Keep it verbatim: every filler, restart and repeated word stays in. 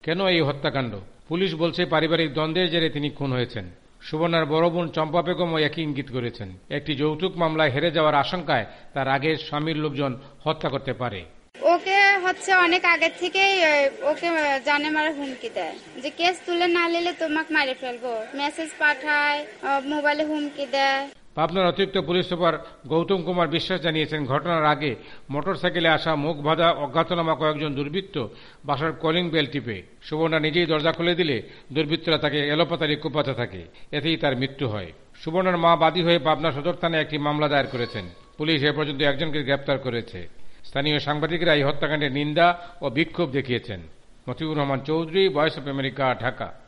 কেন এই হত্যাকাণ্ড? পুলিশ বলছে পারিবারিক দ্বন্দ্বের জেরে তিনি খুন হয়েছেন। সুবর্ণার বড় বোন চম্পা বেগমও একই ইঙ্গিত করেছেন। একটি যৌতুক মামলায় হেরে যাওয়ার আশঙ্কায় তার আগের স্বামীর লোকজন হত্যা করতে পারে। ওকে হচ্ছে অনেক আগে থেকেই ওকে জানে মারা হুমকি দেয় যে কেস তুলে না নিলে তোমাকে মারে ফেলবো, মেসেজ পাঠায়, মোবাইলে হুমকি দেয়। পাবনার অতিরিক্ত পুলিশ সুপার গৌতম কুমার বিশ্বাস জানিয়েছেন, ঘটনার আগে মোটরসাইকেলে আসা মুখ বাঁধা অজ্ঞাতনামা কয়েকজন দুর্বৃত্ত বাসার কলিং বেল টিপে সুবর্ণা নিজেই দরজা খুলে দিলে দুর্বৃত্তরা তাকে এলোপাতাড়ি কুপাতে থাকে। এতেই তার মৃত্যু হয়। সুবর্ণার মা বাদী হয়ে পাবনা সদর থানায় একটি মামলা দায়ের করেছেন। পুলিশ এ পর্যন্ত একজনকে গ্রেপ্তার করেছে। স্থানীয় সাংবাদিকরা এই হত্যাকাণ্ডের নিন্দা ও বিক্ষোভ দেখিয়েছেন। Motiur Rahman Chowdhury, Voice of America, Dhaka.